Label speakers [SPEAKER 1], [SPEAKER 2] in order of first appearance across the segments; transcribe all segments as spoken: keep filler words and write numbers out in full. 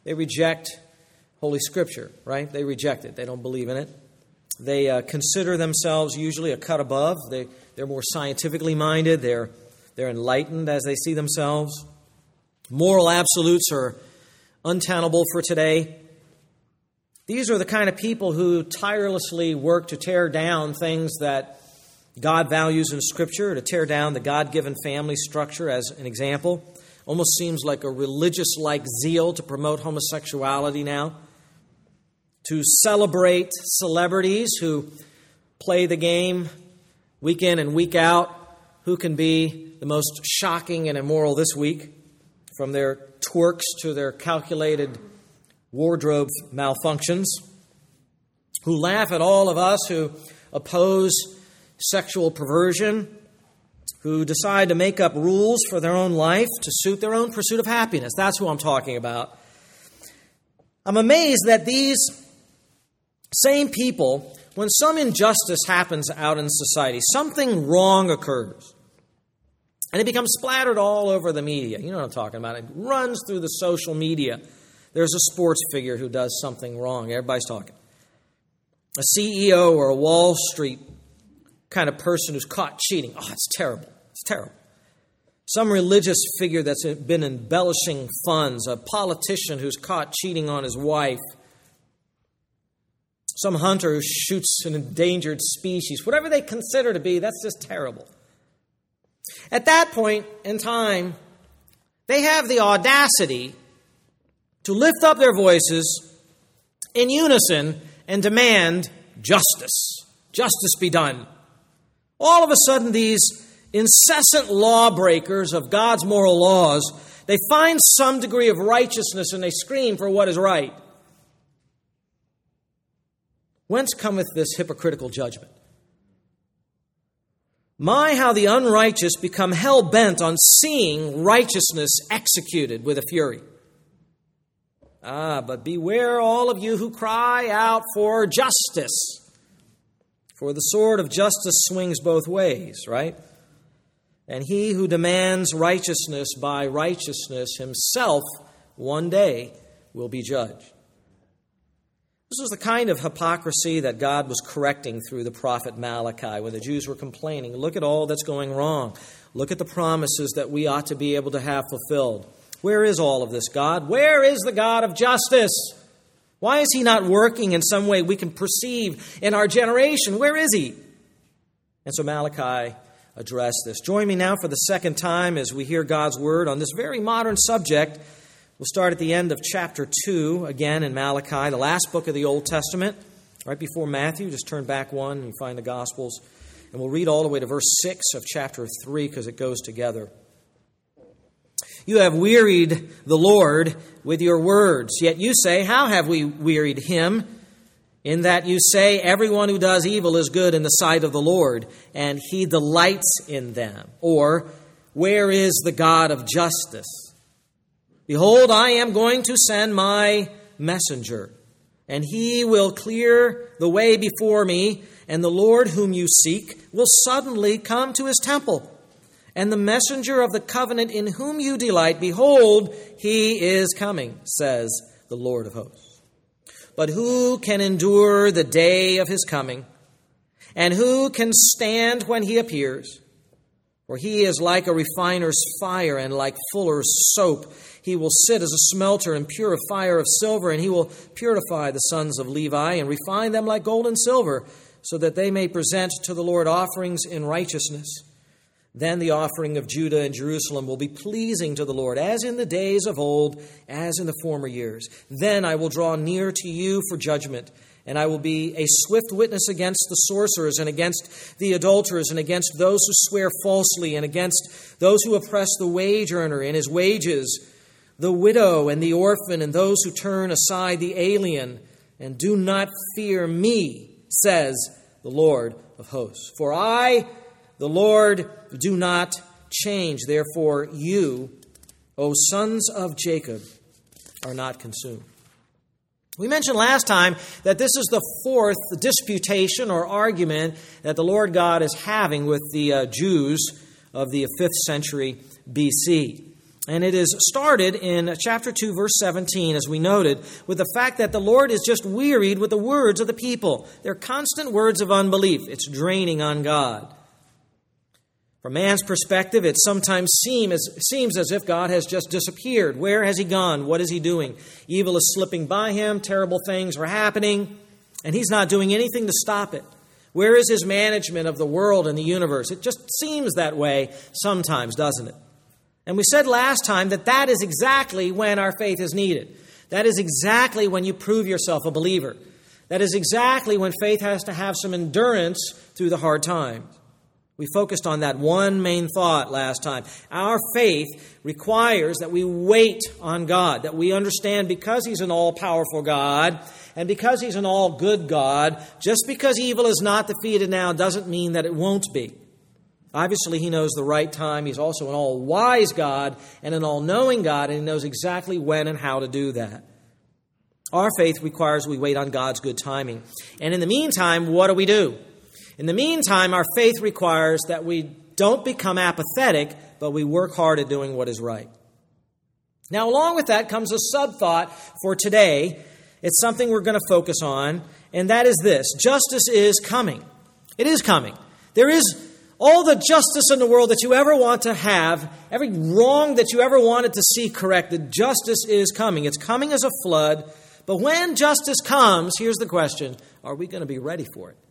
[SPEAKER 1] They reject Holy Scripture, right? They reject it. They don't believe in it. They uh, consider themselves usually a cut above. They, they're more scientifically minded. They're, they're enlightened as they see themselves. Moral absolutes are untenable for today. These are the kind of people who tirelessly work to tear down things that God values in Scripture, to tear down the God-given family structure as an example. Almost seems like a religious-like zeal to promote homosexuality now. To celebrate celebrities who play the game week in and week out, who can be the most shocking and immoral this week, from their twerks to their calculated wardrobe malfunctions, who laugh at all of us who oppose sexual perversion, who decide to make up rules for their own life to suit their own pursuit of happiness. That's who I'm talking about. I'm amazed that these same people, when some injustice happens out in society, something wrong occurs, and it becomes splattered all over the media. You know what I'm talking about. It runs through the social media. There's a sports figure who does something wrong. Everybody's talking. A C E O or a Wall Street kind of person who's caught cheating. Oh, it's terrible. It's terrible. Some religious figure that's been embellishing funds. A politician who's caught cheating on his wife. Some hunter who shoots an endangered species. Whatever they consider to be, that's just terrible. At that point in time, they have the audacity to lift up their voices in unison and demand justice. Justice be done. All of a sudden, these incessant lawbreakers of God's moral laws, they find some degree of righteousness and they scream for what is right. Whence cometh this hypocritical judgment? My, how the unrighteous become hell-bent on seeing righteousness executed with a fury. Ah, but beware all of you who cry out for justice. For the sword of justice swings both ways, right? And he who demands righteousness by righteousness himself one day will be judged. This was the kind of hypocrisy that God was correcting through the prophet Malachi when the Jews were complaining. Look at all that's going wrong. Look at the promises that we ought to be able to have fulfilled. Where is all of this, God? Where is the God of justice? Why is he not working in some way we can perceive in our generation? Where is he? And so Malachi addressed this. Join me now for the second time as we hear God's word on this very modern subject. We'll start at the end of chapter two, again in Malachi, the last book of the Old Testament, right before Matthew. Just turn back one and you find the Gospels. And we'll read all the way to verse six of chapter three because it goes together. You have wearied the Lord with your words. Yet you say, how have we wearied him? In that you say, everyone who does evil is good in the sight of the Lord, and he delights in them. Or, where is the God of justice? Behold, I am going to send my messenger, and he will clear the way before me, and the Lord whom you seek will suddenly come to his temple. And the messenger of the covenant in whom you delight, behold, he is coming, says the Lord of hosts. But who can endure the day of his coming? And who can stand when he appears? For he is like a refiner's fire and like fuller's soap. He will sit as a smelter and purifier of silver, and he will purify the sons of Levi and refine them like gold and silver, so that they may present to the Lord offerings in righteousness. Then the offering of Judah and Jerusalem will be pleasing to the Lord, as in the days of old, as in the former years. Then I will draw near to you for judgment, and I will be a swift witness against the sorcerers and against the adulterers and against those who swear falsely and against those who oppress the wage earner in his wages, the widow and the orphan and those who turn aside the alien and do not fear me, says the Lord of hosts. For I, the Lord, do not change. Therefore you, O sons of Jacob, are not consumed. We mentioned last time that this is the fourth disputation or argument that the Lord God is having with the uh, Jews of the fifth century B C. And it is started in chapter two, verse seventeen, as we noted, with the fact that the Lord is just wearied with the words of the people. They're constant words of unbelief. It's draining on God. From man's perspective, it sometimes seem as, seems as if God has just disappeared. Where has he gone? What is he doing? Evil is slipping by him. Terrible things are happening. And he's not doing anything to stop it. Where is his management of the world and the universe? It just seems that way sometimes, doesn't it? And we said last time that that is exactly when our faith is needed. That is exactly when you prove yourself a believer. That is exactly when faith has to have some endurance through the hard times. We focused on that one main thought last time. Our faith requires that we wait on God, that we understand because He's an all-powerful God and because He's an all-good God, just because evil is not defeated now doesn't mean that it won't be. Obviously, He knows the right time. He's also an all-wise God and an all-knowing God, and He knows exactly when and how to do that. Our faith requires we wait on God's good timing. And in the meantime, what do we do? In the meantime, our faith requires that we don't become apathetic, but we work hard at doing what is right. Now, along with that comes a sub-thought for today. It's something we're going to focus on, and that is this. Justice is coming. It is coming. There is all the justice in the world that you ever want to have, every wrong that you ever wanted to see corrected, justice is coming. It's coming as a flood. But when justice comes, here's the question, are we going to be ready for it?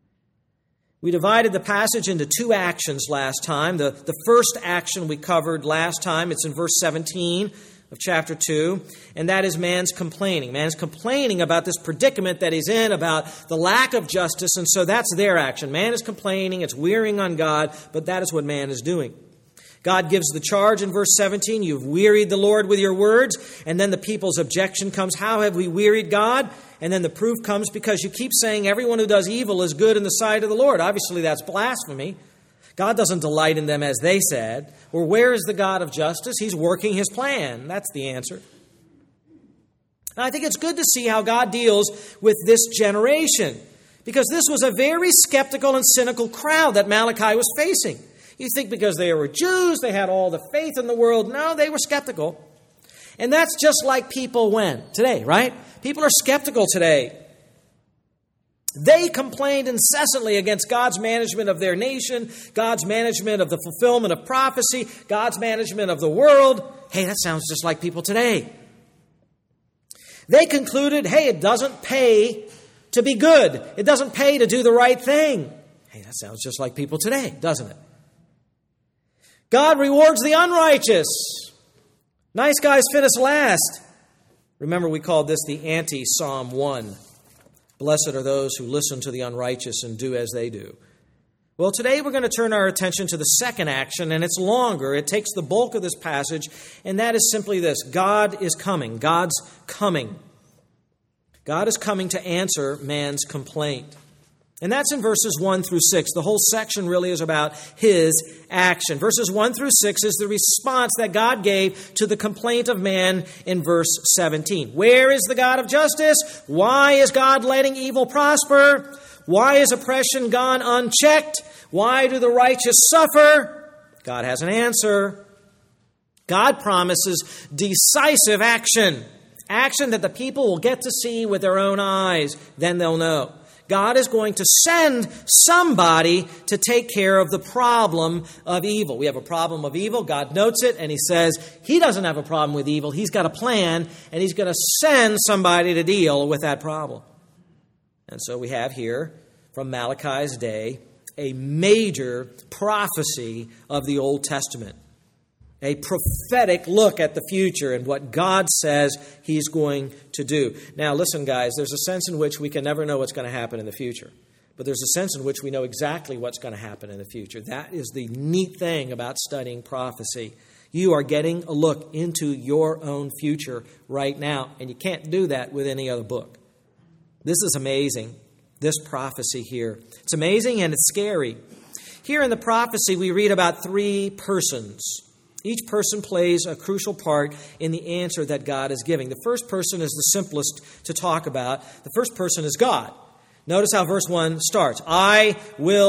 [SPEAKER 1] We divided the passage into two actions last time. The, the first action we covered last time, it's in verse seventeen of chapter two, and that is man's complaining. Man's complaining about this predicament that he's in, about the lack of justice, and so that's their action. Man is complaining, it's wearying on God, but that is what man is doing. God gives the charge in verse seventeen, you've wearied the Lord with your words, and then the people's objection comes, how have we wearied God? And then the proof comes because you keep saying everyone who does evil is good in the sight of the Lord. Obviously, that's blasphemy. God doesn't delight in them as they said. Or where is the God of justice? He's working His plan. That's the answer. And I think it's good to see how God deals with this generation, because this was a very skeptical and cynical crowd that Malachi was facing. You think because they were Jews, they had all the faith in the world. No, they were skeptical. And that's just like people when? Today, right? People are skeptical today. They complained incessantly against God's management of their nation, God's management of the fulfillment of prophecy, God's management of the world. Hey, that sounds just like people today. They concluded, hey, it doesn't pay to be good. It doesn't pay to do the right thing. Hey, that sounds just like people today, doesn't it? God rewards the unrighteous. Nice guys finish last. Remember, we called this the anti-Psalm one. Blessed are those who listen to the unrighteous and do as they do. Well, today we're going to turn our attention to the second action, and it's longer. It takes the bulk of this passage, and that is simply this. God is coming. God's coming. God is coming to answer man's complaint. And that's in verses one through six. The whole section really is about His action. Verses one through six is the response that God gave to the complaint of man in verse seventeen. Where is the God of justice? Why is God letting evil prosper? Why is oppression gone unchecked? Why do the righteous suffer? God has an answer. God promises decisive action. Action that the people will get to see with their own eyes. Then they'll know. God is going to send somebody to take care of the problem of evil. We have a problem of evil. God notes it, and He says He doesn't have a problem with evil. He's got a plan, and He's going to send somebody to deal with that problem. And so we have here, from Malachi's day, a major prophecy of the Old Testament. A prophetic look at the future and what God says He's going to do. Now, listen, guys, there's a sense in which we can never know what's going to happen in the future. But there's a sense in which we know exactly what's going to happen in the future. That is the neat thing about studying prophecy. You are getting a look into your own future right now, and you can't do that with any other book. This is amazing, this prophecy here. It's amazing and it's scary. Here in the prophecy, we read about three persons. Each person plays a crucial part in the answer that God is giving. The first person is the simplest to talk about. The first person is God. Notice how verse one starts. I will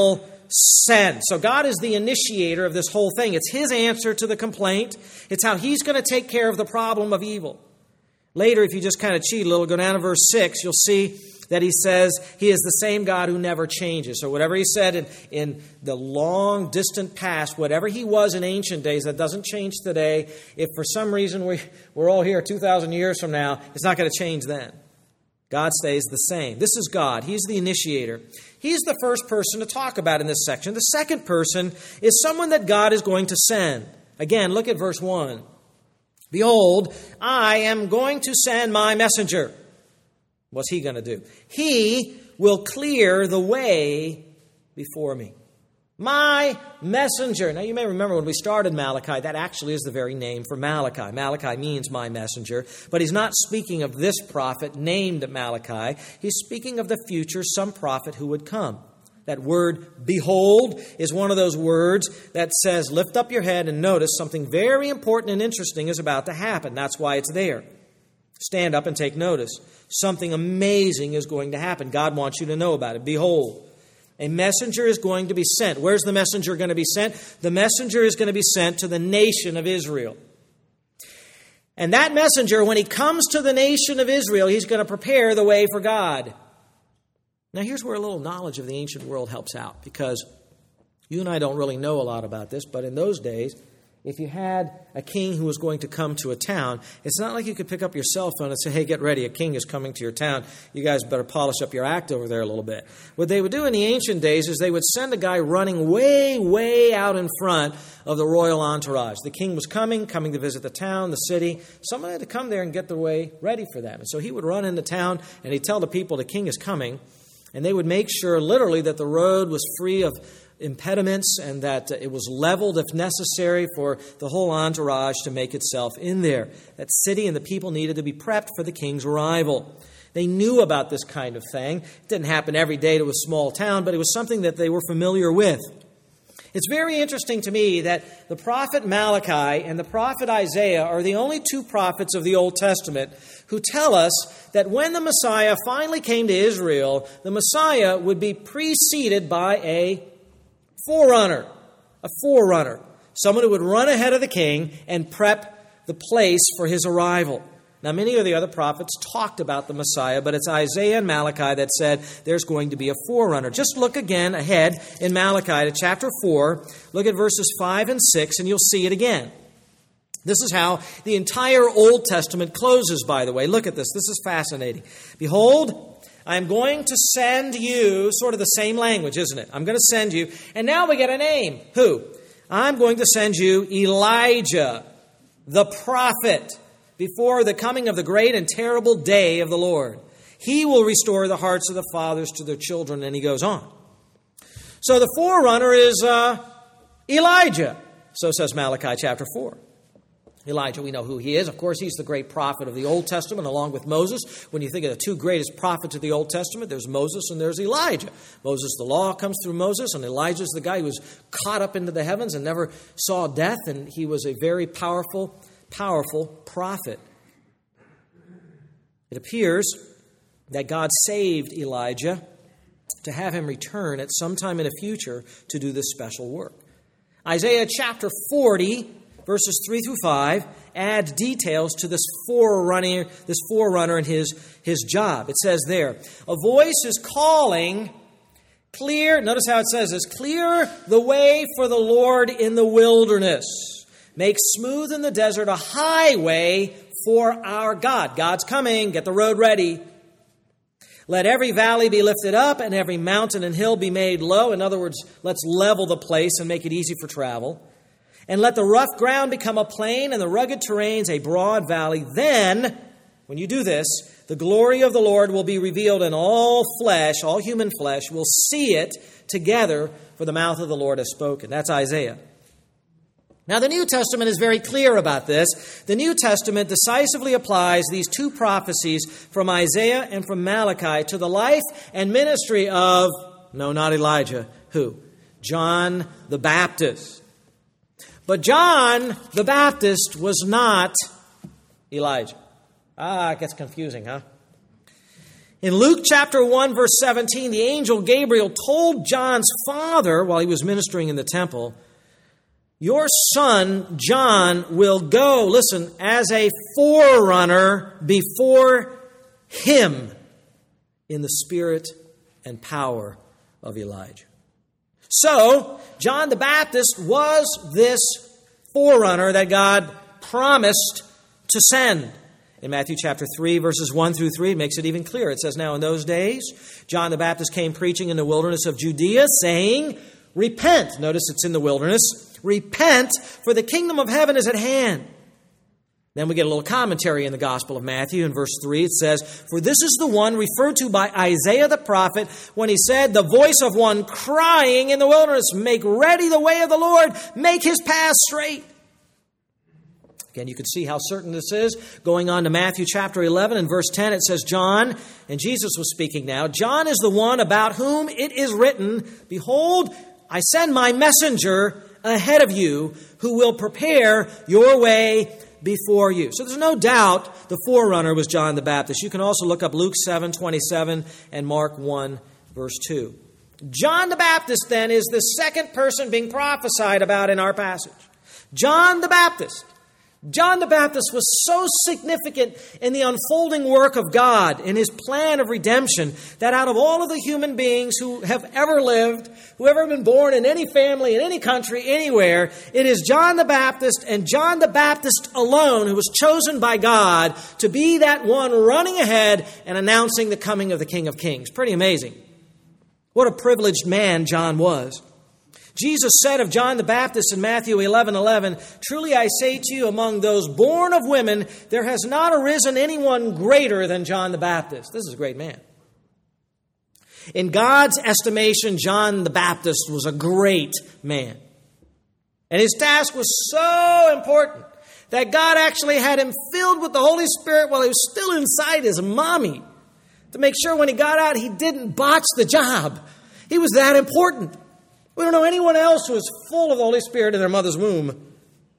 [SPEAKER 1] send. So God is the initiator of this whole thing. It's his answer to the complaint. It's how he's going to take care of the problem of evil. Later, if you just kind of cheat a little, go down to verse six, you'll see that he says he is the same God who never changes. So whatever he said in, in the long, distant past, whatever he was in ancient days, that doesn't change today. If for some reason we, we're all here two thousand years from now, it's not going to change then. God stays the same. This is God. He's the initiator. He's the first person to talk about in this section. The second person is someone that God is going to send. Again, look at verse one. Behold, I am going to send my messenger. What's he going to do? He will clear the way before me. My messenger. Now, you may remember when we started Malachi, that actually is the very name for Malachi. Malachi means my messenger, but he's not speaking of this prophet named Malachi. He's speaking of the future, some prophet who would come. That word, behold, is one of those words that says, lift up your head and notice something very important and interesting is about to happen. That's why it's there. Stand up and take notice. Something amazing is going to happen. God wants you to know about it. Behold, a messenger is going to be sent. Where's the messenger going to be sent? The messenger is going to be sent to the nation of Israel. And that messenger, when he comes to the nation of Israel, he's going to prepare the way for God. Now, here's where a little knowledge of the ancient world helps out, because you and I don't really know a lot about this, but in those days, if you had a king who was going to come to a town, it's not like you could pick up your cell phone and say, hey, get ready, a king is coming to your town. You guys better polish up your act over there a little bit. What they would do in the ancient days is they would send a guy running way, way out in front of the royal entourage. The king was coming, coming to visit the town, the city. Someone had to come there and get the way ready for them. And so he would run into town and he'd tell the people the king is coming. And they would make sure literally that the road was free of impediments and that it was leveled if necessary for the whole entourage to make itself in there. That city and the people needed to be prepped for the king's arrival. They knew about this kind of thing. It didn't happen every day to a small town, but it was something that they were familiar with. It's very interesting to me that the prophet Malachi and the prophet Isaiah are the only two prophets of the Old Testament who tell us that when the Messiah finally came to Israel, the Messiah would be preceded by a forerunner. A forerunner. Someone who would run ahead of the king and prep the place for his arrival. Now, many of the other prophets talked about the Messiah, but it's Isaiah and Malachi that said there's going to be a forerunner. Just look again ahead in Malachi to chapter four. Look at verses five and six, and you'll see it again. This is how the entire Old Testament closes, by the way. Look at this. This is fascinating. Behold, I am going to send you, sort of the same language, isn't it? I'm going to send you. And now we get a name. Who? I'm going to send you Elijah, the prophet, before the coming of the great and terrible day of the Lord. He will restore the hearts of the fathers to their children, and he goes on. So the forerunner is uh, Elijah. So says Malachi chapter four. Elijah, we know who he is. Of course, he's the great prophet of the Old Testament, along with Moses. When you think of the two greatest prophets of the Old Testament, there's Moses and there's Elijah. Moses, the law comes through Moses, and Elijah's the guy who was caught up into the heavens and never saw death, and he was a very powerful powerful prophet. It appears that God saved Elijah to have him return at some time in the future to do this special work. Isaiah chapter forty, verses three through five, add details to this forerunner, this forerunner and his, his job. It says there, a voice is calling, clear, notice how it says this, clear the way for the Lord in the wilderness. Make smooth in the desert a highway for our God. God's coming. Get the road ready. Let every valley be lifted up and every mountain and hill be made low. In other words, let's level the place and make it easy for travel. And let the rough ground become a plain and the rugged terrains a broad valley. Then, when you do this, the glory of the Lord will be revealed, and all flesh, all human flesh, will see it together, for the mouth of the Lord has spoken. That's Isaiah. Now, the New Testament is very clear about this. The New Testament decisively applies these two prophecies from Isaiah and from Malachi to the life and ministry of, no, not Elijah, who? John the Baptist. But John the Baptist was not Elijah. Ah, it gets confusing, huh? In Luke chapter one, verse seventeen, the angel Gabriel told John's father while he was ministering in the temple, your son, John, will go, listen, as a forerunner before him in the spirit and power of Elijah. So, John the Baptist was this forerunner that God promised to send. In Matthew chapter three, verses one through three, it makes it even clearer. It says, now in those days, John the Baptist came preaching in the wilderness of Judea, saying, repent. Notice it's in the wilderness. Repent, for the kingdom of heaven is at hand. Then we get a little commentary in the Gospel of Matthew. In verse three, it says, for this is the one referred to by Isaiah the prophet when he said, the voice of one crying in the wilderness, make ready the way of the Lord, make his path straight. Again, you can see how certain this is. Going on to Matthew chapter eleven and verse ten, it says, John, and Jesus was speaking now, John is the one about whom it is written, behold, I send my messenger ahead of you who will prepare your way before you. So there's no doubt the forerunner was John the Baptist. You can also look up Luke seven twenty-seven and Mark one verse two. John the Baptist then is the second person being prophesied about in our passage. John the Baptist. John the Baptist was so significant in the unfolding work of God, in his plan of redemption, that out of all of the human beings who have ever lived, who have ever been born in any family, in any country, anywhere, it is John the Baptist and John the Baptist alone who was chosen by God to be that one running ahead and announcing the coming of the King of Kings. Pretty amazing. What a privileged man John was. Jesus said of John the Baptist in Matthew eleven eleven, truly I say to you, among those born of women, there has not arisen anyone greater than John the Baptist. This is a great man. In God's estimation, John the Baptist was a great man. And his task was so important that God actually had him filled with the Holy Spirit while he was still inside his mommy to make sure when he got out, he didn't botch the job. He was that important. We don't know anyone else who is full of the Holy Spirit in their mother's womb.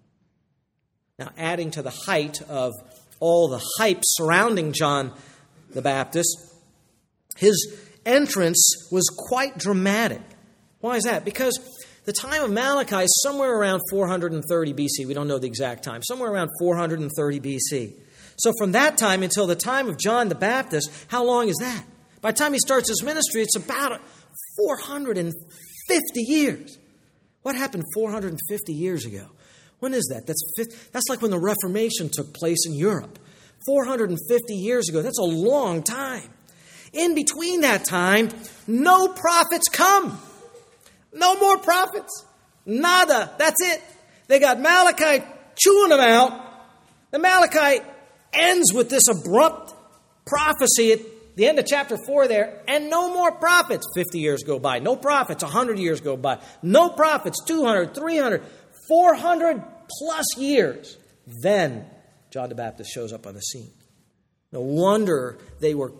[SPEAKER 1] Now, adding to the height of all the hype surrounding John the Baptist, his entrance was quite dramatic. Why is that? Because the time of Malachi is somewhere around four hundred thirty B C. We don't know the exact time. Somewhere around four hundred thirty B C. So from that time until the time of John the Baptist, how long is that? By the time he starts his ministry, it's about four hundred fifty years. What happened four hundred fifty years ago? When is that? That's that's like when the Reformation took place in Europe. four hundred fifty years ago. That's a long time. In between that time, no prophets come. No more prophets. Nada. That's it. They got Malachi chewing them out. The Malachi ends with this abrupt prophecy at the end of chapter four there, and no more prophets. fifty years go by. No prophets. one hundred years go by. No prophets. two hundred, three hundred, four hundred plus years. Then John the Baptist shows up on the scene. No wonder they were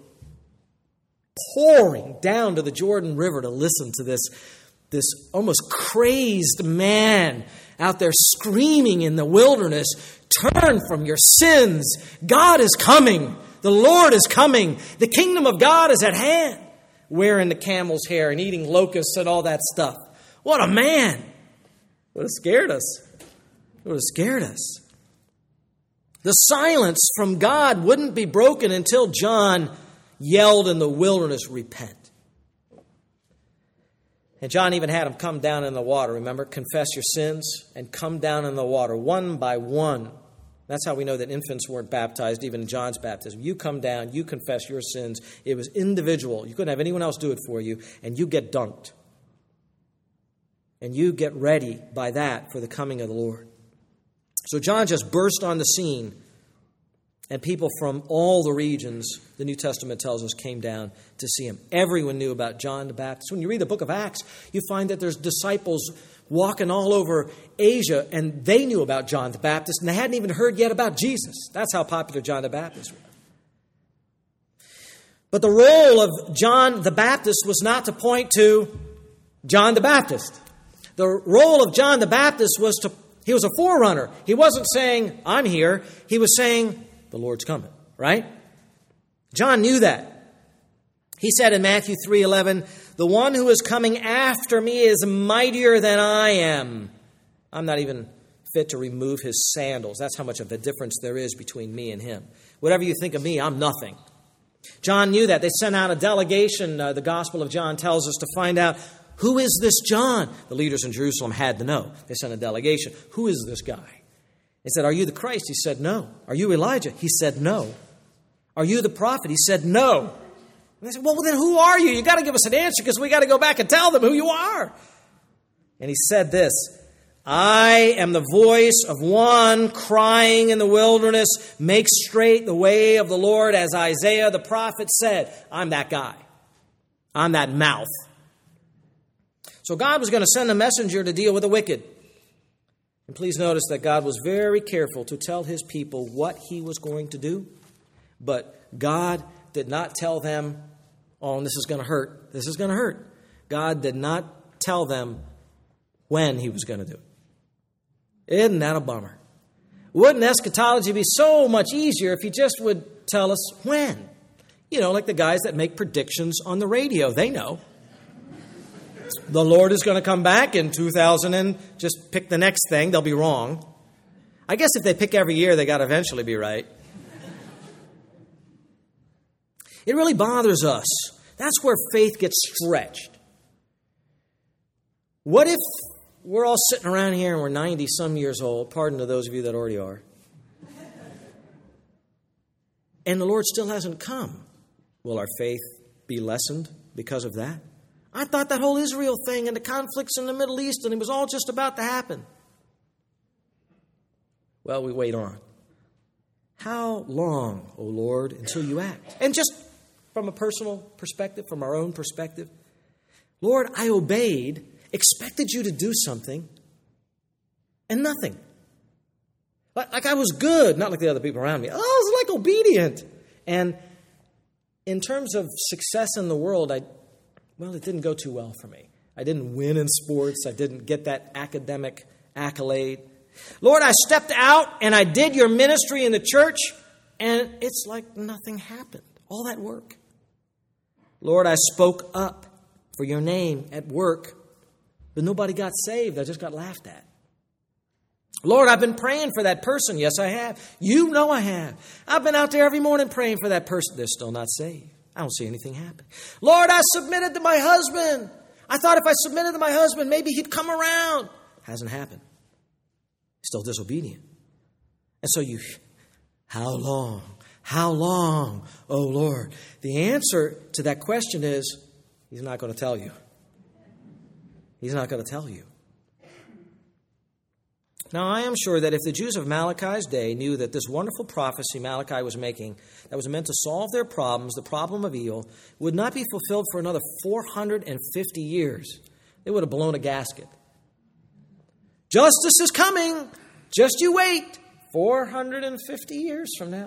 [SPEAKER 1] pouring down to the Jordan River to listen to this, this almost crazed man out there screaming in the wilderness, turn from your sins. God is coming. The Lord is coming. The kingdom of God is at hand. Wearing the camel's hair and eating locusts and all that stuff. What a man. Would have scared us. Would have scared us. The silence from God wouldn't be broken until John yelled in the wilderness, repent. And John even had him come down in the water. Remember, confess your sins and come down in the water one by one. That's how we know that infants weren't baptized, even in John's baptism. You come down, you confess your sins. It was individual. You couldn't have anyone else do it for you, and you get dunked. And you get ready by that for the coming of the Lord. So John just burst on the scene, and people from all the regions, the New Testament tells us, came down to see him. Everyone knew about John the Baptist. When you read the book of Acts, you find that there's disciples walking all over Asia, and they knew about John the Baptist, and they hadn't even heard yet about Jesus. That's how popular John the Baptist was. But the role of John the Baptist was not to point to John the Baptist. The role of John the Baptist was to, he was a forerunner. He wasn't saying, I'm here. He was saying, the Lord's coming, right? John knew that. He said in Matthew three eleven, "The one who is coming after me is mightier than I am. I'm not even fit to remove his sandals." That's how much of a difference there is between me and him. Whatever you think of me, I'm nothing. John knew that. They sent out a delegation, uh, the Gospel of John tells us, to find out, who is this John? The leaders in Jerusalem had to know. They sent a delegation. Who is this guy? They said, "Are you the Christ?" He said, "No." "Are you Elijah?" He said, "No." "Are you the prophet?" He said, "No." And they said, "Well, then who are you? You got to give us an answer because we got to go back and tell them who you are." And he said this, "I am the voice of one crying in the wilderness, make straight the way of the Lord, as Isaiah the prophet said." I'm that guy. I'm that mouth. So God was going to send a messenger to deal with the wicked. And please notice that God was very careful to tell his people what he was going to do. But God did not tell them, "Oh, this is going to hurt. This is going to hurt." God did not tell them when he was going to do it. Isn't that a bummer? Wouldn't eschatology be so much easier if he just would tell us when? You know, like the guys that make predictions on the radio. They know. The Lord is going to come back in two thousand and just pick the next thing. They'll be wrong. I guess if they pick every year, they got to eventually be right. It really bothers us. That's where faith gets stretched. What if we're all sitting around here and we're ninety-some years old, pardon to those of you that already are, and the Lord still hasn't come? Will our faith be lessened because of that? I thought that whole Israel thing and the conflicts in the Middle East, and it was all just about to happen. Well, we wait on. How long, O Lord, until you act? And just from a personal perspective, from our own perspective, Lord, I obeyed, expected you to do something, and nothing. Like, like I was good, not like the other people around me. Oh, I was like obedient. And in terms of success in the world, I Well, it didn't go too well for me. I didn't win in sports. I didn't get that academic accolade. Lord, I stepped out and I did your ministry in the church, and it's like nothing happened. All that work. Lord, I spoke up for your name at work, but nobody got saved. I just got laughed at. Lord, I've been praying for that person. Yes, I have. You know I have. I've been out there every morning praying for that person. They're still not saved. I don't see anything happen. Lord, I submitted to my husband. I thought if I submitted to my husband, maybe he'd come around. Hasn't happened. Still disobedient. And so you, how long? How long, oh Lord? The answer to that question is, he's not going to tell you. He's not going to tell you. Now, I am sure that if the Jews of Malachi's day knew that this wonderful prophecy Malachi was making, that was meant to solve their problems, the problem of evil, would not be fulfilled for another four hundred fifty years. They would have blown a gasket. Justice is coming. Just you wait. four hundred fifty years from now.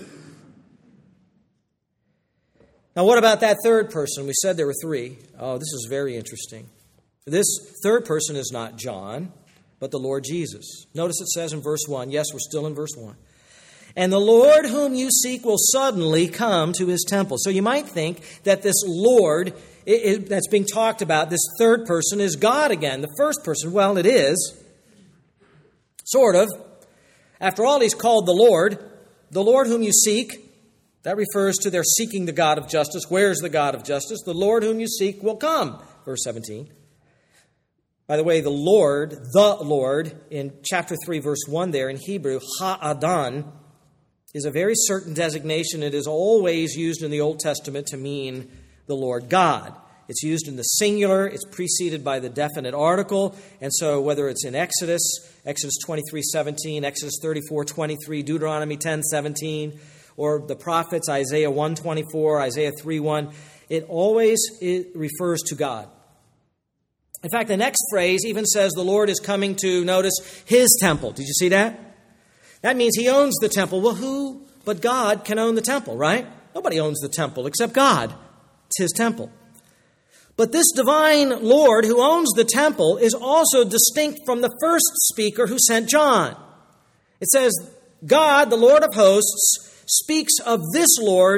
[SPEAKER 1] Now, what about that third person? We said there were three. Oh, this is very interesting. This third person is not John, but the Lord Jesus. Notice it says in verse one. Yes, we're still in verse one. And the Lord whom you seek will suddenly come to his temple. So you might think that this Lord it, it, that's being talked about, this third person, is God again. The first person, well, it is. Sort of. After all, he's called the Lord. The Lord whom you seek, that refers to their seeking the God of justice. Where's the God of justice? The Lord whom you seek will come. Verse seventeen. By the way, the Lord, the Lord, in chapter three, verse one there in Hebrew, Ha'adan, is a very certain designation. It is always used in the Old Testament to mean the Lord God. It's used in the singular. It's preceded by the definite article. And so whether it's in Exodus, Exodus twenty-three seventeen, Exodus thirty-four twenty-three, Deuteronomy ten seventeen, or the prophets, Isaiah one twenty-four, Isaiah three one, it always it refers to God. In fact, the next phrase even says the Lord is coming to, notice, his temple. Did you see that? That means he owns the temple. Well, who but God can own the temple, right? Nobody owns the temple except God. It's his temple. But this divine Lord who owns the temple is also distinct from the first speaker who sent John. It says, God, the Lord of hosts, speaks of this Lord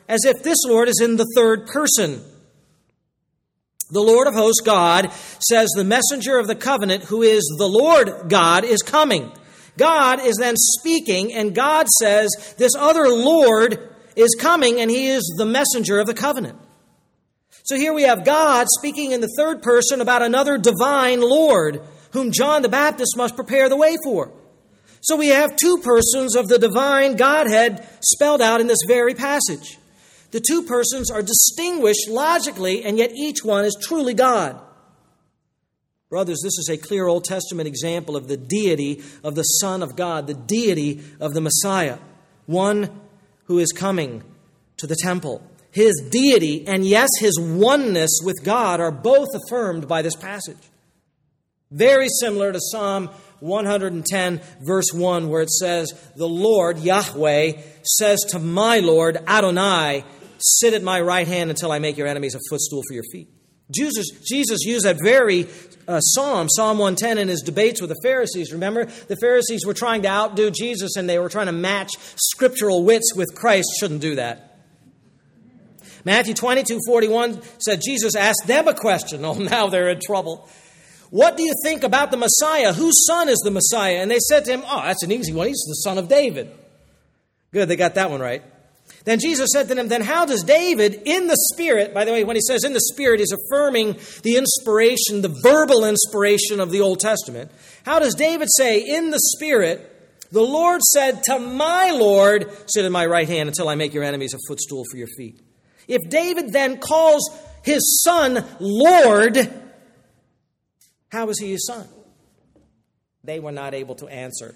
[SPEAKER 1] as if this Lord is in the third person. The Lord of hosts, God, says the messenger of the covenant, who is the Lord God, is coming. God is then speaking, and God says this other Lord is coming, and he is the messenger of the covenant. So here we have God speaking in the third person about another divine Lord, whom John the Baptist must prepare the way for. So we have two persons of the divine Godhead spelled out in this very passage. The two persons are distinguished logically, and yet each one is truly God. Brothers, this is a clear Old Testament example of the deity of the Son of God, the deity of the Messiah, one who is coming to the temple. His deity and, yes, his oneness with God are both affirmed by this passage. Very similar to Psalm one hundred ten, verse one, where it says, the Lord, Yahweh, says to my Lord, Adonai, sit at my right hand until I make your enemies a footstool for your feet. Jesus, Jesus used that very uh, psalm, Psalm one ten, in his debates with the Pharisees. Remember, the Pharisees were trying to outdo Jesus, and they were trying to match scriptural wits with Christ. Shouldn't do that. Matthew twenty-two forty-one said Jesus asked them a question. Oh, now they're in trouble. What do you think about the Messiah? Whose son is the Messiah? And they said to him, oh, that's an easy one. He's the son of David. Good, they got that one right. Then Jesus said to them, then how does David in the Spirit, by the way, when he says in the Spirit, he's affirming the inspiration, the verbal inspiration of the Old Testament. How does David say, in the Spirit, the Lord said to my Lord, sit at my right hand until I make your enemies a footstool for your feet? If David then calls his son Lord, how is he his son? They were not able to answer.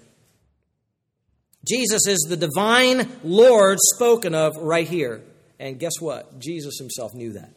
[SPEAKER 1] Jesus is the divine Lord spoken of right here. And guess what? Jesus himself knew that.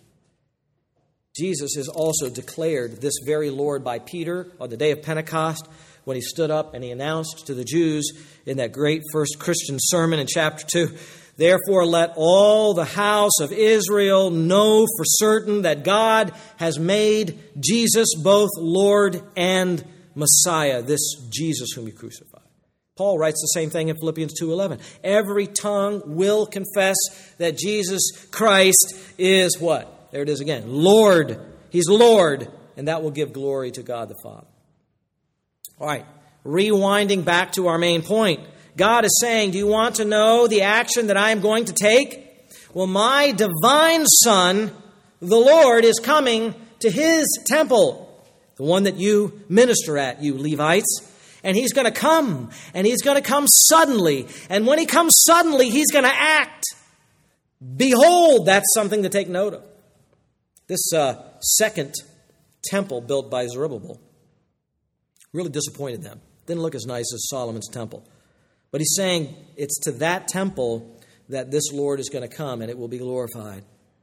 [SPEAKER 1] Jesus is also declared this very Lord by Peter on the day of Pentecost, when he stood up and he announced to the Jews in that great first Christian sermon in chapter two, therefore let all the house of Israel know for certain that God has made Jesus both Lord and Messiah, this Jesus whom you crucified. Paul writes the same thing in Philippians two eleven. Every tongue will confess that Jesus Christ is what? There it is again. Lord. He's Lord. And that will give glory to God the Father. All right. Rewinding back to our main point. God is saying, do you want to know the action that I am going to take? Well, my divine Son, the Lord, is coming to his temple, the one that you minister at, you Levites. And he's going to come, and he's going to come suddenly. And when he comes suddenly, he's going to act. Behold, that's something to take note of. This uh, second temple built by Zerubbabel really disappointed them. Didn't look as nice as Solomon's temple. But he's saying it's to that temple that this Lord is going to come, and it will be glorified.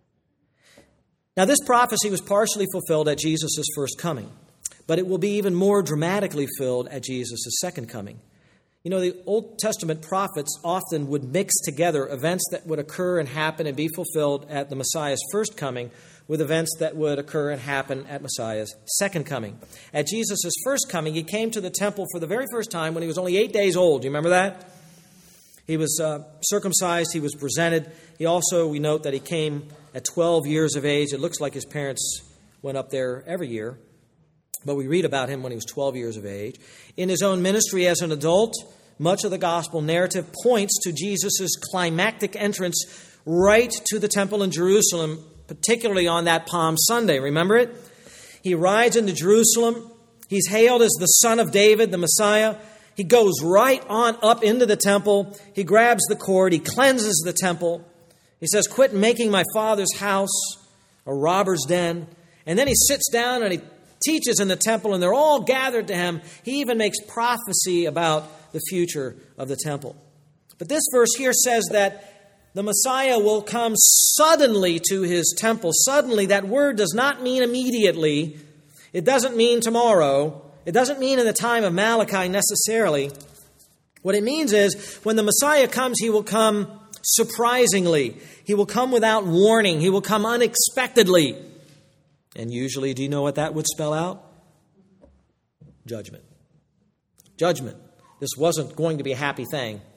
[SPEAKER 1] Now, this prophecy was partially fulfilled at Jesus' first coming. But it will be even more dramatically filled at Jesus' second coming. You know, the Old Testament prophets often would mix together events that would occur and happen and be fulfilled at the Messiah's first coming with events that would occur and happen at Messiah's second coming. At Jesus' first coming, he came to the temple for the very first time when he was only eight days old. Do you remember that? He was uh, circumcised. He was presented. He also, we note that he came at twelve years of age. It looks like his parents went up there every year. But we read about him when he was twelve years of age. In his own ministry as an adult, much of the gospel narrative points to Jesus' climactic entrance right to the temple in Jerusalem, particularly on that Palm Sunday. Remember it? He rides into Jerusalem. He's hailed as the Son of David, the Messiah. He goes right on up into the temple. He grabs the cord. He cleanses the temple. He says, quit making my Father's house a robber's den. And then he sits down and he teaches in the temple, and they're all gathered to him. He even makes prophecy about the future of the temple. But this verse here says that the Messiah will come suddenly to his temple. Suddenly, that word does not mean immediately. It doesn't mean tomorrow. It doesn't mean in the time of Malachi necessarily. What it means is when the Messiah comes, he will come surprisingly. He will come without warning. He will come unexpectedly. And usually, do you know what that would spell out? Judgment. Judgment. This wasn't going to be a happy thing.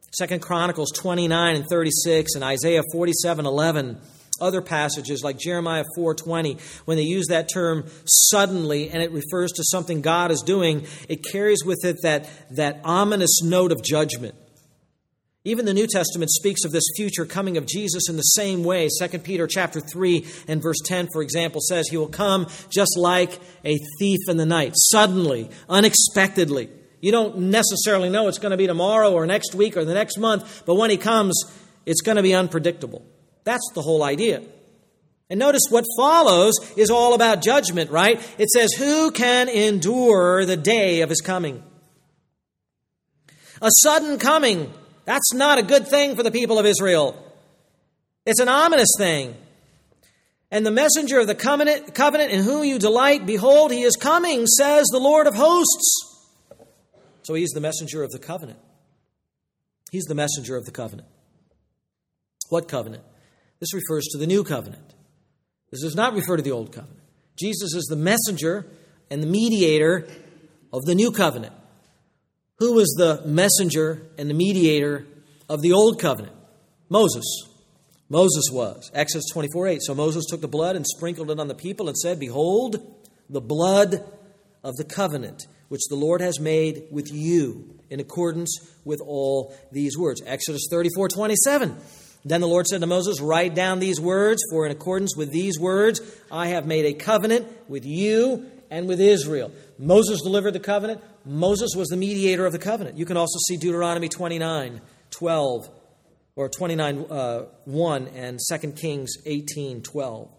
[SPEAKER 1] Second Chronicles twenty-nine and thirty-six and Isaiah forty-seven eleven. Other passages like Jeremiah four twenty, when they use that term suddenly and it refers to something God is doing, it carries with it that, that ominous note of judgment. Even the New Testament speaks of this future coming of Jesus in the same way. Second Peter chapter three and verse ten, for example, says he will come just like a thief in the night, suddenly, unexpectedly. You don't necessarily know it's going to be tomorrow or next week or the next month, but when he comes, it's going to be unpredictable. That's the whole idea. And notice what follows is all about judgment, right? It says, who can endure the day of his coming? A sudden coming. That's not a good thing for the people of Israel. It's an ominous thing. And the messenger of the covenant, covenant in whom you delight, behold, he is coming, says the Lord of hosts. So he's the messenger of the covenant. He's the messenger of the covenant. What covenant? This refers to the new covenant. This does not refer to the old covenant. Jesus is the messenger and the mediator of the new covenant. Who was the messenger and the mediator of the old covenant? Moses. Moses was. Exodus twenty-four eight. So Moses took the blood and sprinkled it on the people and said, behold, the blood of the covenant which the Lord has made with you in accordance with all these words. Exodus thirty-four twenty-seven. Then the Lord said to Moses, write down these words, for in accordance with these words, I have made a covenant with you and with Israel. Moses delivered the covenant. Moses was the mediator of the covenant. You can also see Deuteronomy twenty-nine twelve, or twenty-nine one, and Second Kings eighteen twelve.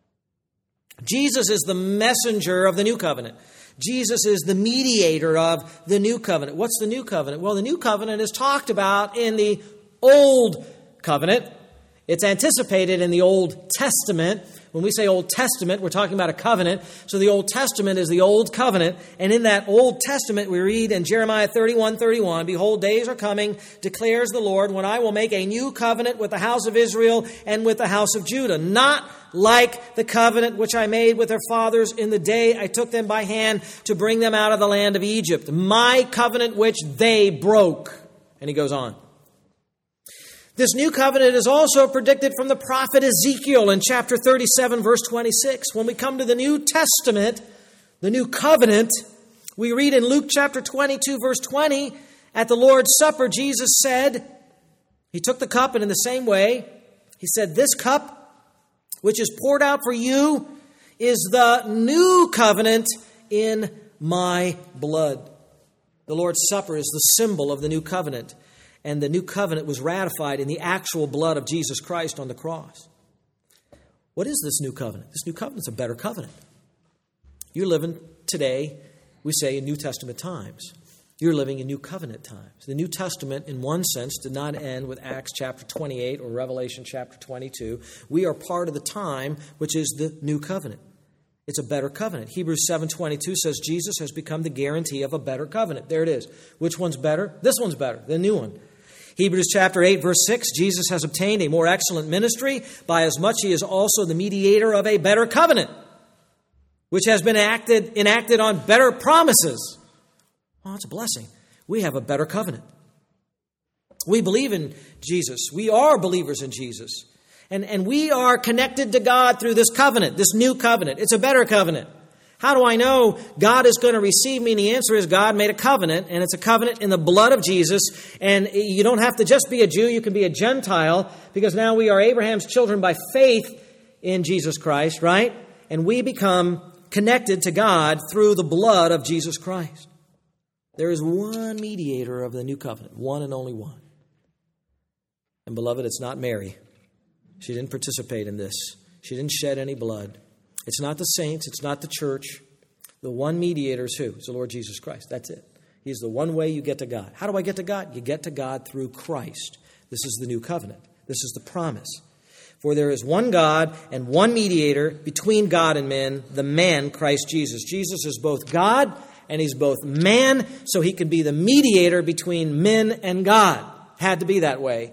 [SPEAKER 1] Jesus is the messenger of the new covenant. Jesus is the mediator of the new covenant. What's the new covenant? Well, the new covenant is talked about in the old covenant. It's anticipated in the Old Testament. When we say Old Testament, we're talking about a covenant. So the Old Testament is the Old Covenant. And in that Old Testament, we read in Jeremiah thirty-one thirty-one, behold, days are coming, declares the Lord, when I will make a new covenant with the house of Israel and with the house of Judah. Not like the covenant which I made with their fathers in the day I took them by hand to bring them out of the land of Egypt. My covenant which they broke. And he goes on. This new covenant is also predicted from the prophet Ezekiel in chapter thirty-seven, verse twenty-six. When we come to the New Testament, the new covenant, we read in Luke chapter twenty-two, verse twenty, at the Lord's Supper, Jesus said, he took the cup, and in the same way, he said, this cup, which is poured out for you, is the new covenant in my blood. The Lord's Supper is the symbol of the new covenant. And the new covenant was ratified in the actual blood of Jesus Christ on the cross. What is this new covenant? This new covenant is a better covenant. You're living today, we say, in New Testament times. You're living in New Covenant times. The New Testament, in one sense, did not end with Acts chapter twenty-eight or Revelation chapter twenty-two. We are part of the time, which is the new covenant. It's a better covenant. Hebrews seven twenty-two says Jesus has become the guarantee of a better covenant. There it is. Which one's better? This one's better, the new one. Hebrews chapter eight, verse six, Jesus has obtained a more excellent ministry by as much he is also the mediator of a better covenant, which has been acted, enacted on better promises. Well, it's a blessing. We have a better covenant. We believe in Jesus. We are believers in Jesus. And, and we are connected to God through this covenant, this new covenant. It's a better covenant. How do I know God is going to receive me? And the answer is God made a covenant, and it's a covenant in the blood of Jesus. And you don't have to just be a Jew, you can be a Gentile, because now we are Abraham's children by faith in Jesus Christ, right? And we become connected to God through the blood of Jesus Christ. There is one mediator of the new covenant, one and only one. And beloved, it's not Mary. She didn't participate in this. She didn't shed any blood. It's not the saints. It's not the church. The one mediator is who? It's the Lord Jesus Christ. That's it. He's the one way you get to God. How do I get to God? You get to God through Christ. This is the new covenant. This is the promise. For there is one God and one mediator between God and men, the man Christ Jesus. Jesus is both God and he's both man, so he can be the mediator between men and God. Had to be that way.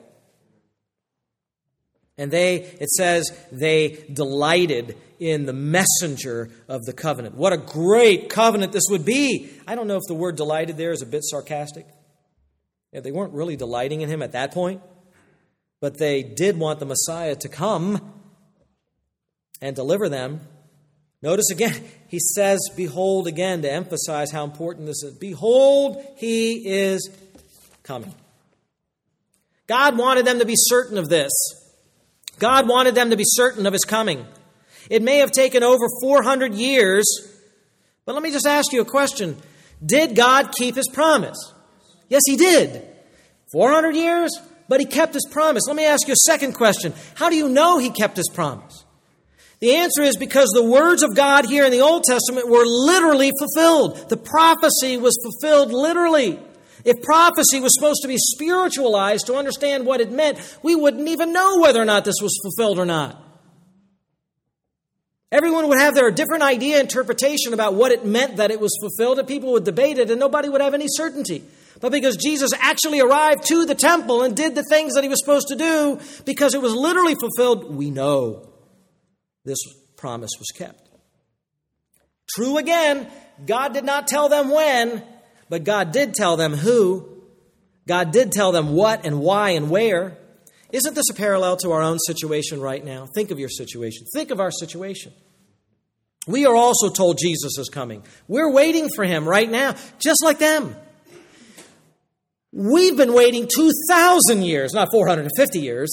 [SPEAKER 1] And they, it says, they delighted in the messenger of the covenant. What a great covenant this would be. I don't know if the word delighted there is a bit sarcastic. You know, they weren't really delighting in him at that point, but they did want the Messiah to come and deliver them. Notice again, he says, behold again, to emphasize how important this is. Behold, he is coming. God wanted them to be certain of this. God wanted them to be certain of his coming. It may have taken over four hundred years, but let me just ask you a question. Did God keep his promise? Yes, he did. four hundred years, but he kept his promise. Let me ask you a second question. How do you know he kept his promise? The answer is because the words of God here in the Old Testament were literally fulfilled. The prophecy was fulfilled literally. If prophecy was supposed to be spiritualized to understand what it meant, we wouldn't even know whether or not this was fulfilled or not. Everyone would have their different idea, interpretation about what it meant that it was fulfilled, and people would debate it, and nobody would have any certainty. But because Jesus actually arrived to the temple and did the things that he was supposed to do, because it was literally fulfilled, we know this promise was kept. True again, God did not tell them when, but God did tell them who. God did tell them what and why and where. Isn't this a parallel to our own situation right now? Think of your situation. Think of our situation. We are also told Jesus is coming. We're waiting for him right now, just like them. We've been waiting two thousand years, not four hundred fifty years.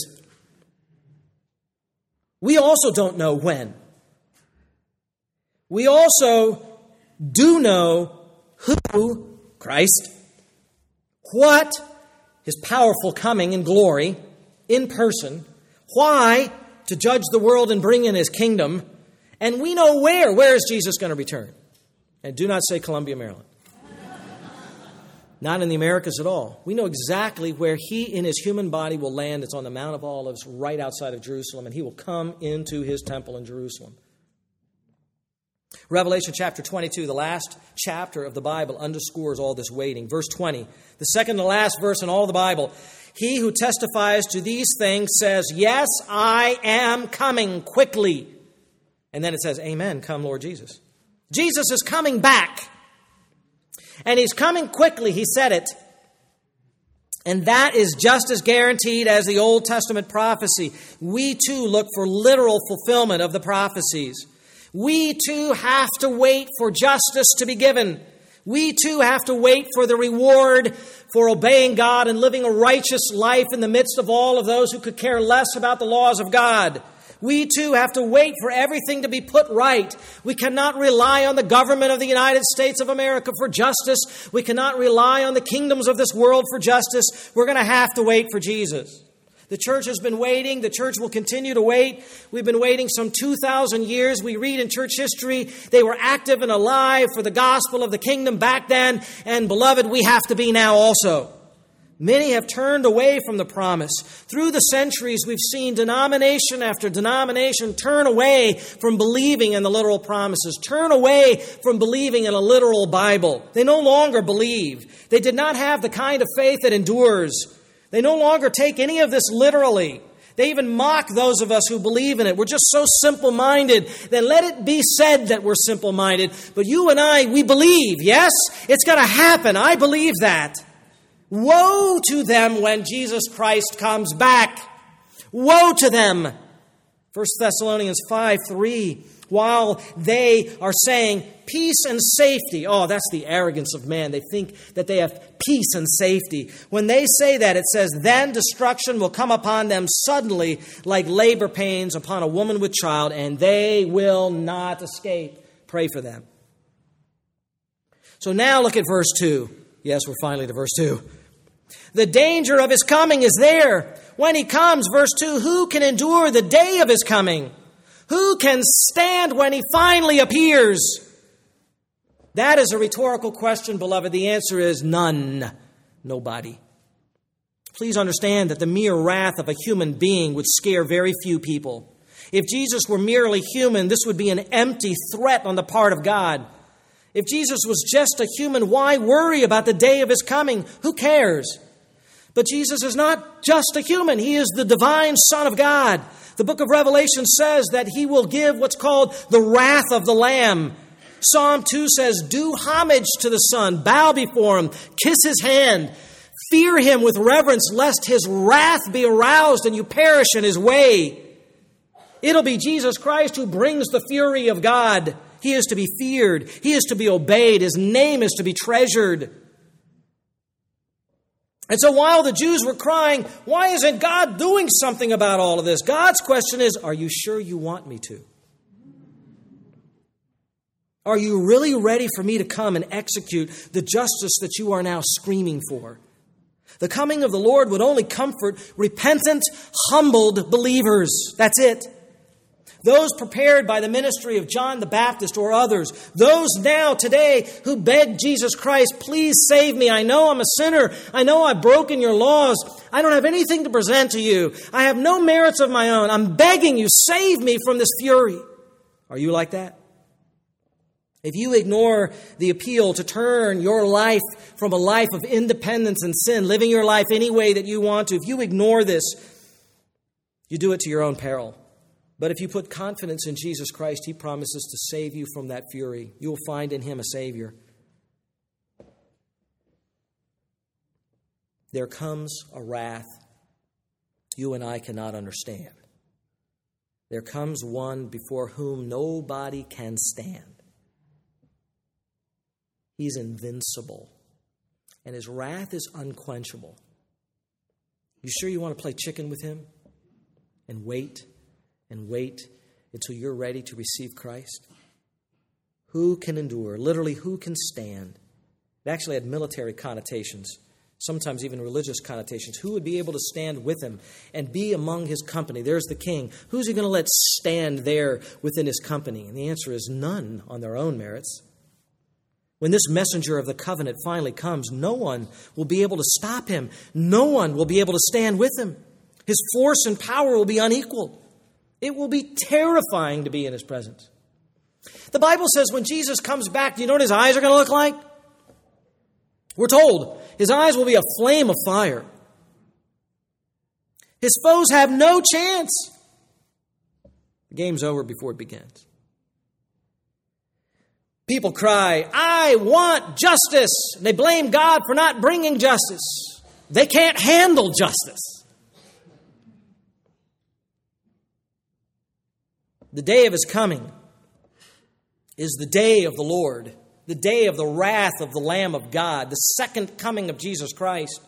[SPEAKER 1] We also don't know when. We also do know who, Christ, what, his powerful coming in glory, in person, why, to judge the world and bring in his kingdom, and we know where. Where is Jesus going to return? And do not say Columbia, Maryland. Not in the Americas at all. We know exactly where he in his human body will land. It's on the Mount of Olives right outside of Jerusalem, and he will come into his temple in Jerusalem. Revelation chapter twenty-two, the last chapter of the Bible, underscores all this waiting. Verse twenty, the second to last verse in all the Bible. He who testifies to these things says, yes, I am coming quickly. And then it says, amen, come Lord Jesus. Jesus is coming back. And he's coming quickly, he said it. And that is just as guaranteed as the Old Testament prophecy. We too look for literal fulfillment of the prophecies. We too have to wait for justice to be given. We too have to wait for the reward for obeying God and living a righteous life in the midst of all of those who could care less about the laws of God. We too have to wait for everything to be put right. We cannot rely on the government of the United States of America for justice. We cannot rely on the kingdoms of this world for justice. We're going to have to wait for Jesus. The church has been waiting. The church will continue to wait. We've been waiting some two thousand years. We read in church history, they were active and alive for the gospel of the kingdom back then. And beloved, we have to be now also. Many have turned away from the promise. Through the centuries, we've seen denomination after denomination turn away from believing in the literal promises, turn away from believing in a literal Bible. They no longer believe. They did not have the kind of faith that endures. They no longer take any of this literally. They even mock those of us who believe in it. We're just so simple-minded. Then let it be said that we're simple-minded. But you and I, we believe. Yes, it's going to happen. I believe that. Woe to them when Jesus Christ comes back. Woe to them. First Thessalonians five three. While they are saying peace and safety. Oh, that's the arrogance of man. They think that they have peace and safety. When they say that, it says, then destruction will come upon them suddenly like labor pains upon a woman with child, and they will not escape. Pray for them. So now look at verse two. Yes, we're finally to verse two. The danger of his coming is there. When he comes, verse two, who can endure the day of his coming? Who can stand when he finally appears? That is a rhetorical question, beloved. The answer is none. Nobody. Please understand that the mere wrath of a human being would scare very few people. If Jesus were merely human, this would be an empty threat on the part of God. If Jesus was just a human, why worry about the day of his coming? Who cares? But Jesus is not just a human. He is the divine Son of God. The book of Revelation says that he will give what's called the wrath of the Lamb. Psalm two says, do homage to the Son, bow before him, kiss his hand, Fear him with reverence, lest his wrath be aroused and you perish in his way. It'll be Jesus Christ who brings the fury of God. He is to be feared. He is to be obeyed. His name is to be treasured. And so while the Jews were crying, why isn't God doing something about all of this? God's question is, are you sure you want me to? Are you really ready for me to come and execute the justice that you are now screaming for? The coming of the Lord would only comfort repentant, humbled believers. That's it. Those prepared by the ministry of John the Baptist or others. Those now, today, who beg Jesus Christ, please save me. I know I'm a sinner. I know I've broken your laws. I don't have anything to present to you. I have no merits of my own. I'm begging you, save me from this fury. Are you like that? If you ignore the appeal to turn your life from a life of independence and sin, living your life any way that you want to, if you ignore this, you do it to your own peril. But if you put confidence in Jesus Christ, he promises to save you from that fury. You will find in him a Savior. There comes a wrath you and I cannot understand. There comes one before whom nobody can stand. He's invincible, and his wrath is unquenchable. You sure you want to play chicken with him and wait and wait until you're ready to receive Christ? Who can endure? Literally, who can stand? It actually had military connotations, sometimes even religious connotations. Who would be able to stand with him and be among his company? There's the king. Who's he going to let stand there within his company? And the answer is none on their own merits. When this messenger of the covenant finally comes, no one will be able to stop him. No one will be able to stand with him. His force and power will be unequaled. It will be terrifying to be in his presence. The Bible says when Jesus comes back, do you know what his eyes are going to look like? We're told his eyes will be a flame of fire. His foes have no chance. The game's over before it begins. People cry, I want justice. And they blame God for not bringing justice. They can't handle justice. The day of his coming is the day of the Lord, the day of the wrath of the Lamb of God, the second coming of Jesus Christ.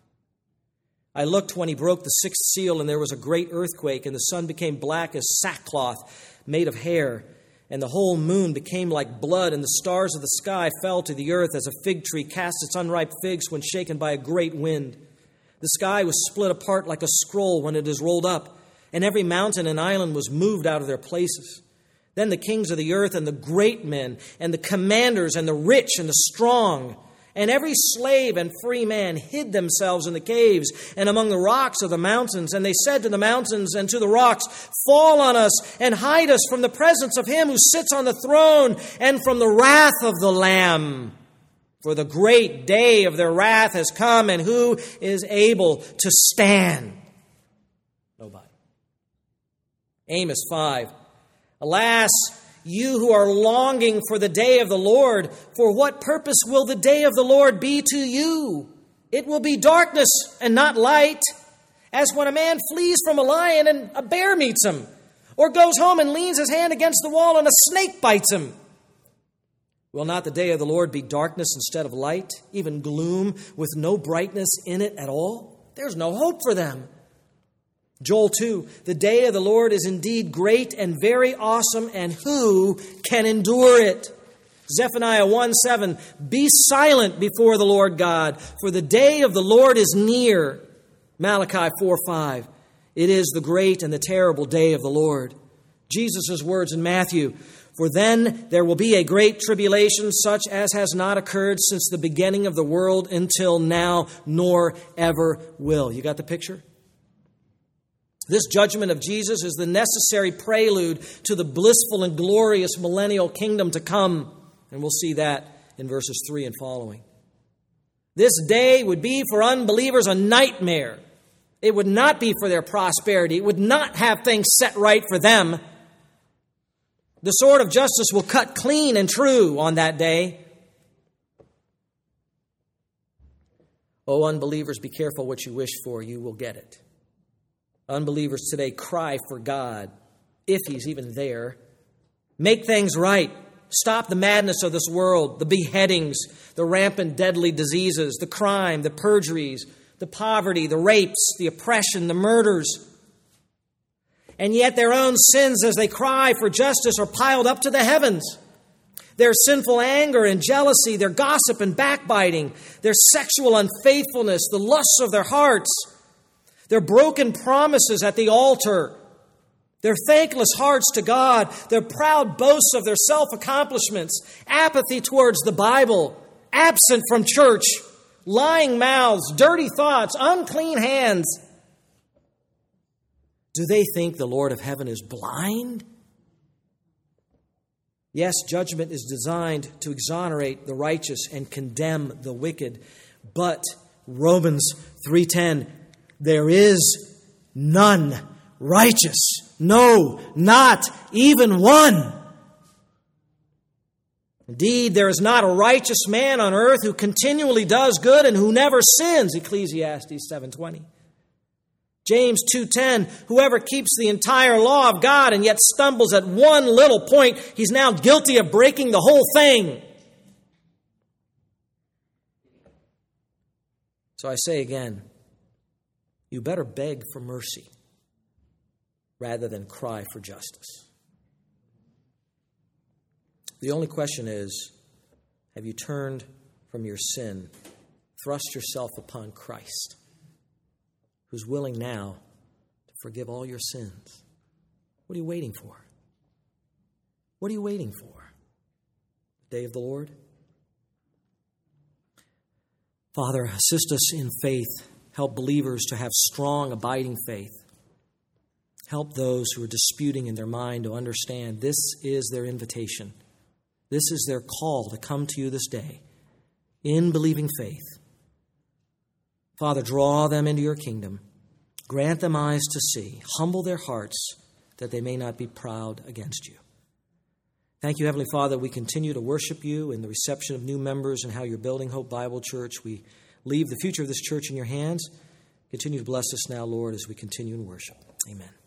[SPEAKER 1] I looked when he broke the sixth seal, and there was a great earthquake, and the sun became black as sackcloth made of hair. And the whole moon became like blood, and the stars of the sky fell to the earth as a fig tree casts its unripe figs when shaken by a great wind. The sky was split apart like a scroll when it is rolled up, and every mountain and island was moved out of their places. Then the kings of the earth and the great men and the commanders and the rich and the strong and every slave and free man hid themselves in the caves and among the rocks of the mountains. And they said to the mountains and to the rocks, fall on us and hide us from the presence of him who sits on the throne and from the wrath of the Lamb. For the great day of their wrath has come, and who is able to stand? Nobody. Amos five. Alas, you who are longing for the day of the Lord, for what purpose will the day of the Lord be to you? It will be darkness and not light, as when a man flees from a lion and a bear meets him, or goes home and leans his hand against the wall and a snake bites him. Will not the day of the Lord be darkness instead of light, even gloom with no brightness in it at all? There's no hope for them. Joel two, the day of the Lord is indeed great and very awesome, and who can endure it? Zephaniah one seven, be silent before the Lord God, for the day of the Lord is near. Malachi four five, it is the great and the terrible day of the Lord. Jesus' words in Matthew, for then there will be a great tribulation such as has not occurred since the beginning of the world until now, nor ever will. You got the picture? This judgment of Jesus is the necessary prelude to the blissful and glorious millennial kingdom to come. And we'll see that in verses three and following. This day would be for unbelievers a nightmare. It would not be for their prosperity. It would not have things set right for them. The sword of justice will cut clean and true on that day. Oh, unbelievers, be careful what you wish for. You will get it. Unbelievers today cry for God, if He's even there. Make things right. Stop the madness of this world, the beheadings, the rampant deadly diseases, the crime, the perjuries, the poverty, the rapes, the oppression, the murders. And yet their own sins as they cry for justice are piled up to the heavens. Their sinful anger and jealousy, their gossip and backbiting, their sexual unfaithfulness, the lusts of their hearts, their broken promises at the altar, their thankless hearts to God, their proud boasts of their self-accomplishments, apathy towards the Bible, absent from church, lying mouths, dirty thoughts, unclean hands. Do they think the Lord of heaven is blind? Yes, judgment is designed to exonerate the righteous and condemn the wicked. But Romans three ten, there is none righteous. No, not even one. Indeed, there is not a righteous man on earth who continually does good and who never sins. Ecclesiastes seven twenty. James two ten, whoever keeps the entire law of God and yet stumbles at one little point, he's now guilty of breaking the whole thing. So I say again, you better beg for mercy rather than cry for justice. The only question is, have you turned from your sin, thrust yourself upon Christ, who's willing now to forgive all your sins? What are you waiting for? What are you waiting for? The day of the Lord? Father, assist us in faith. Help believers to have strong, abiding faith. Help those who are disputing in their mind to understand this is their invitation. This is their call to come to you this day in believing faith. Father, draw them into your kingdom. Grant them eyes to see. Humble their hearts that they may not be proud against you. Thank you, Heavenly Father, we continue to worship you in the reception of new members and how you're building Hope Bible Church. We leave the future of this church in your hands. Continue to bless us now, Lord, as we continue in worship. Amen.